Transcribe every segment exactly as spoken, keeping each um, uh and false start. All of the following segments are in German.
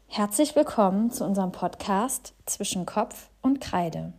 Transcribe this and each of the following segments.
Herzlich willkommen zu unserem Podcast Zwischen Kopf und Kreide.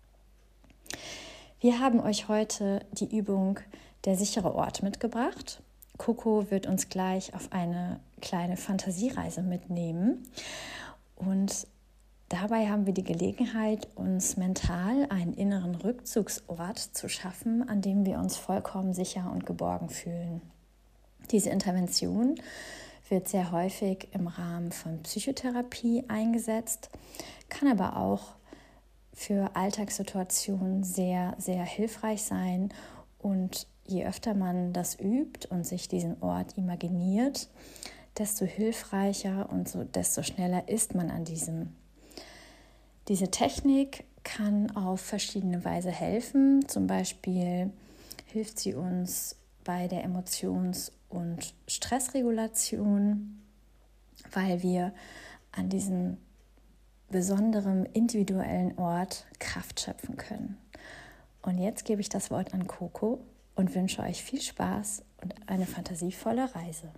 Wir haben euch heute die Übung Der sichere Ort mitgebracht. Coco wird uns gleich auf eine kleine Fantasiereise mitnehmen und dabei haben wir die Gelegenheit, uns mental einen inneren Rückzugsort zu schaffen, an dem wir uns vollkommen sicher und geborgen fühlen. Diese Intervention wird sehr häufig im Rahmen von Psychotherapie eingesetzt, kann aber auch für Alltagssituationen sehr, sehr hilfreich sein. Und je öfter man das übt und sich diesen Ort imaginiert, desto hilfreicher und so, desto schneller ist man an diesem. Diese Technik kann auf verschiedene Weise helfen. Zum Beispiel hilft sie uns bei der Emotions- und Stressregulation, weil wir an diesem besonderen individuellen Ort Kraft schöpfen können. Und jetzt gebe ich das Wort an Coco und wünsche euch viel Spaß und eine fantasievolle Reise.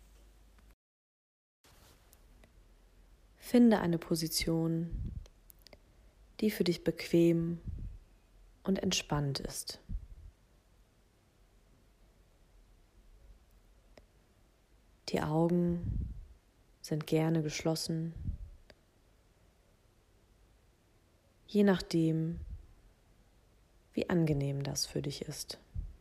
Finde eine Position, die für dich bequem und entspannt ist. Die Augen sind gerne geschlossen, je nachdem, wie angenehm das für dich ist.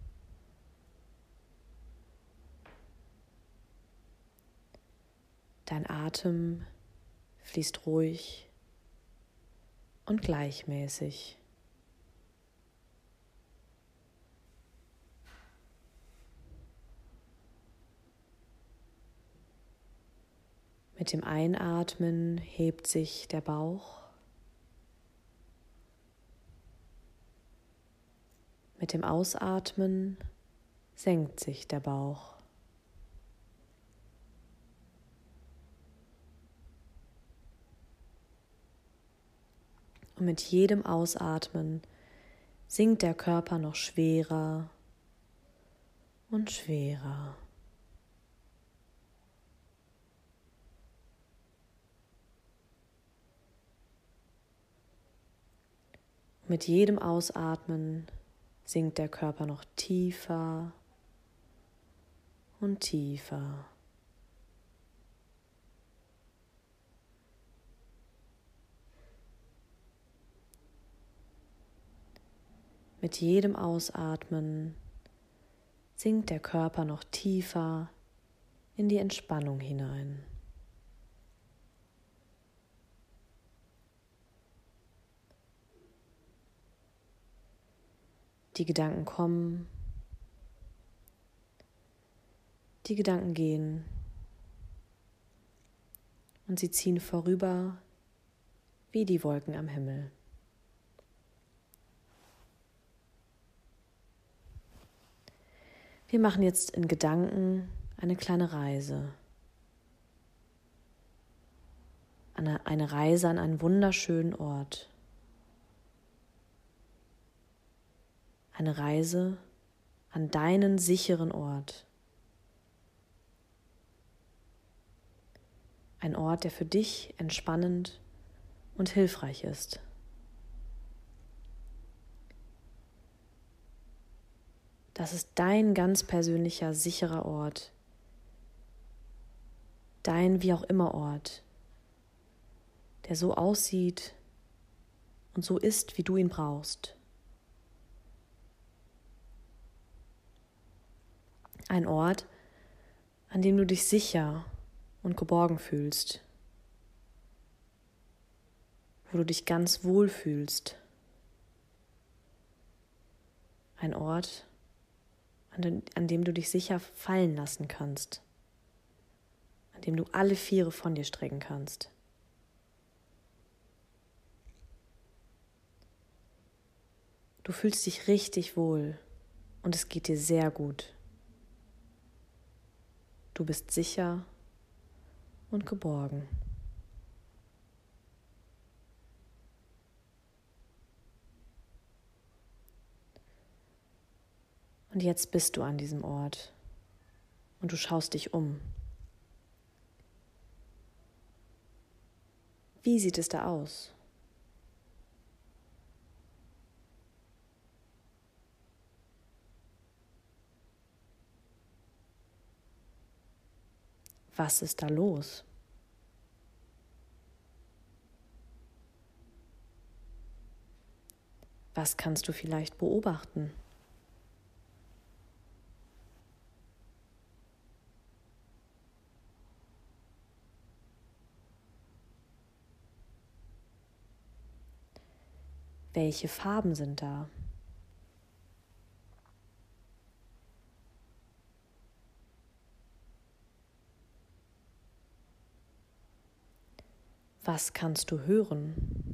Dein Atem fließt ruhig und gleichmäßig. Mit dem Einatmen hebt sich der Bauch. Mit dem Ausatmen senkt sich der Bauch. Und mit jedem Ausatmen sinkt der Körper noch schwerer und schwerer. Mit jedem Ausatmen sinkt der Körper noch tiefer und tiefer. Mit jedem Ausatmen sinkt der Körper noch tiefer in die Entspannung hinein. Die Gedanken kommen, die Gedanken gehen und sie ziehen vorüber wie die Wolken am Himmel. Wir machen jetzt in Gedanken eine kleine Reise. Eine, eine Reise an einen wunderschönen Ort. Eine Reise an deinen sicheren Ort. Ein Ort, der für dich entspannend und hilfreich ist. Das ist dein ganz persönlicher, sicherer Ort. Dein wie auch immer Ort, der so aussieht und so ist, wie du ihn brauchst. Ein Ort, an dem du dich sicher und geborgen fühlst, wo du dich ganz wohl fühlst. Ein Ort, an dem, an dem du dich sicher fallen lassen kannst, an dem du alle Viere von dir strecken kannst. Du fühlst dich richtig wohl und es geht dir sehr gut. Du bist sicher und geborgen. Und jetzt bist du an diesem Ort und du schaust dich um. Wie sieht es da aus? Was ist da los? Was kannst du vielleicht beobachten? Welche Farben sind da? Was kannst du hören?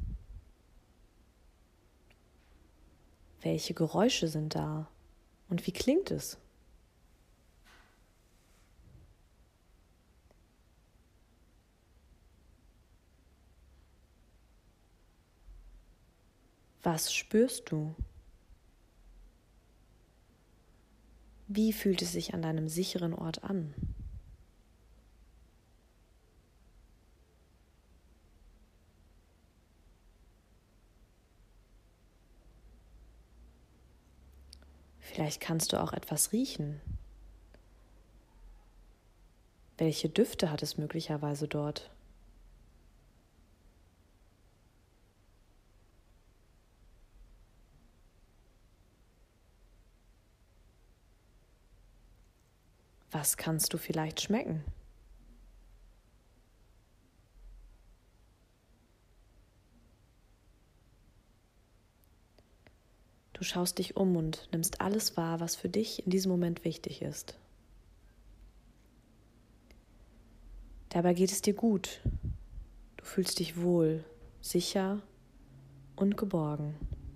Welche Geräusche sind da? Und wie klingt es? Was spürst du? Wie fühlt es sich an deinem sicheren Ort an? Vielleicht kannst du auch etwas riechen. Welche Düfte hat es möglicherweise dort? Was kannst du vielleicht schmecken? Du schaust dich um und nimmst alles wahr, was für dich in diesem Moment wichtig ist. Dabei geht es dir gut. Du fühlst dich wohl, sicher und geborgen.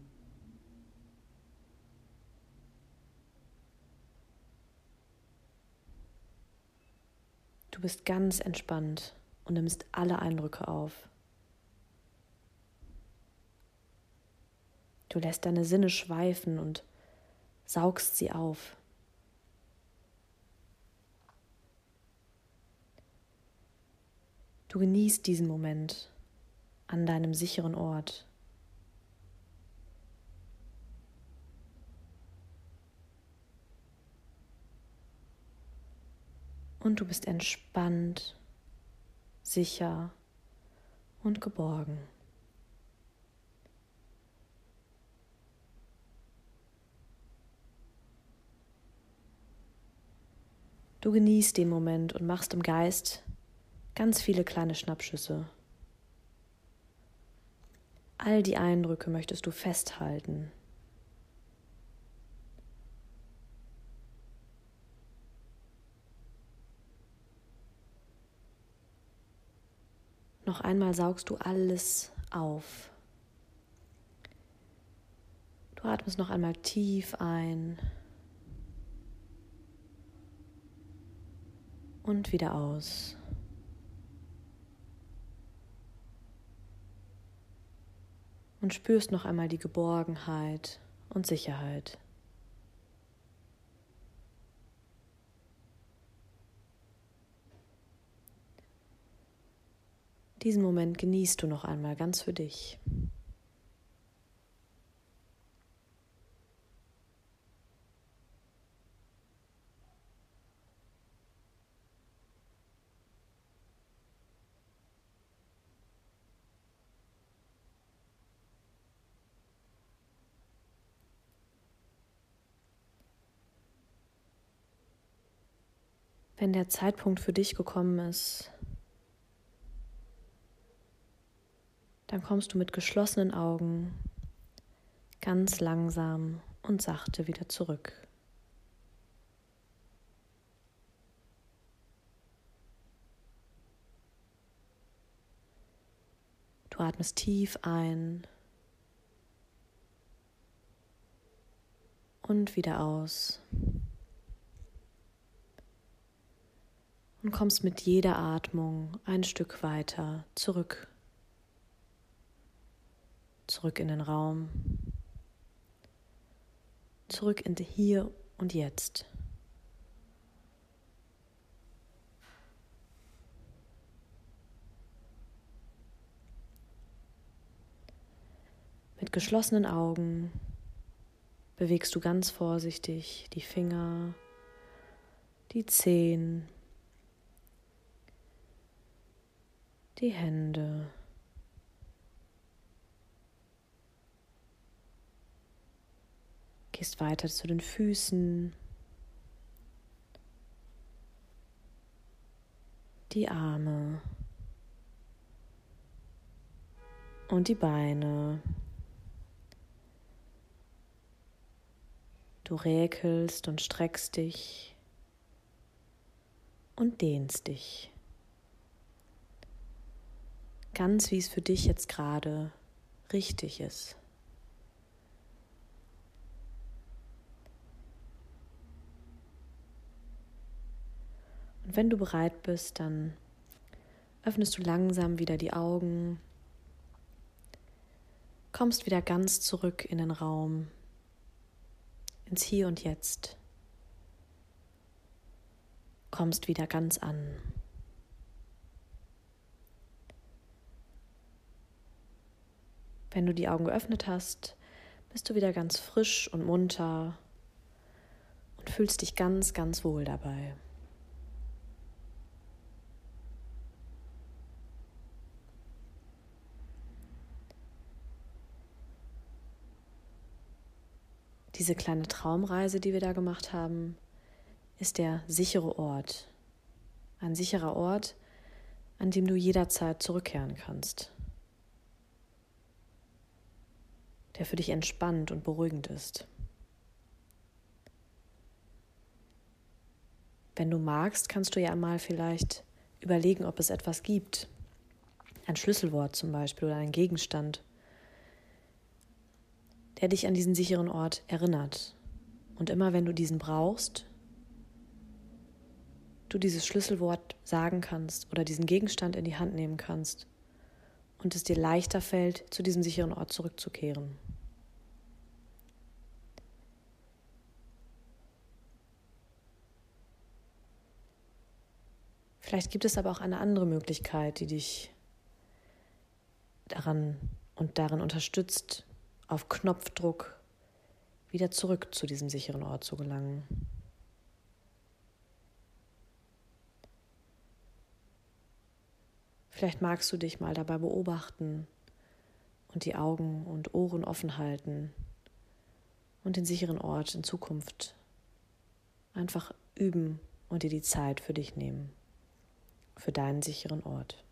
Du bist ganz entspannt und nimmst alle Eindrücke auf. Du lässt deine Sinne schweifen und saugst sie auf. Du genießt diesen Moment an deinem sicheren Ort. Und du bist entspannt, sicher und geborgen. Du genießt den Moment und machst im Geist ganz viele kleine Schnappschüsse. All die Eindrücke möchtest du festhalten. Noch einmal saugst du alles auf. Du atmest noch einmal tief ein und wieder aus. Und spürst noch einmal die Geborgenheit und Sicherheit. Diesen Moment genießt du noch einmal ganz für dich. Wenn der Zeitpunkt für dich gekommen ist, dann kommst du mit geschlossenen Augen ganz langsam und sachte wieder zurück. Du atmest tief ein und wieder aus. Und kommst mit jeder Atmung ein Stück weiter zurück. Zurück in den Raum. Zurück in Hier und Jetzt. Mit geschlossenen Augen bewegst du ganz vorsichtig die Finger, die Zehen, die Hände. Gehst weiter zu den Füßen, die Arme und die Beine. Du räkelst und streckst dich und dehnst dich. Ganz wie es für dich jetzt gerade richtig ist. Und wenn du bereit bist, dann öffnest du langsam wieder die Augen, kommst wieder ganz zurück in den Raum, ins Hier und Jetzt, kommst wieder ganz an. Wenn du die Augen geöffnet hast, bist du wieder ganz frisch und munter und fühlst dich ganz, ganz wohl dabei. Diese kleine Traumreise, die wir da gemacht haben, ist der sichere Ort. Ein sicherer Ort, an dem du jederzeit zurückkehren kannst. Der für dich entspannt und beruhigend ist. Wenn du magst, kannst du ja einmal vielleicht überlegen, ob es etwas gibt. Ein Schlüsselwort zum Beispiel oder ein Gegenstand, der dich an diesen sicheren Ort erinnert. Und immer wenn du diesen brauchst, du dieses Schlüsselwort sagen kannst oder diesen Gegenstand in die Hand nehmen kannst und es dir leichter fällt, zu diesem sicheren Ort zurückzukehren. Vielleicht gibt es aber auch eine andere Möglichkeit, die dich daran und darin unterstützt, auf Knopfdruck wieder zurück zu diesem sicheren Ort zu gelangen. Vielleicht magst du dich mal dabei beobachten und die Augen und Ohren offen halten und den sicheren Ort in Zukunft einfach üben und dir die Zeit für dich nehmen, für deinen sicheren Ort.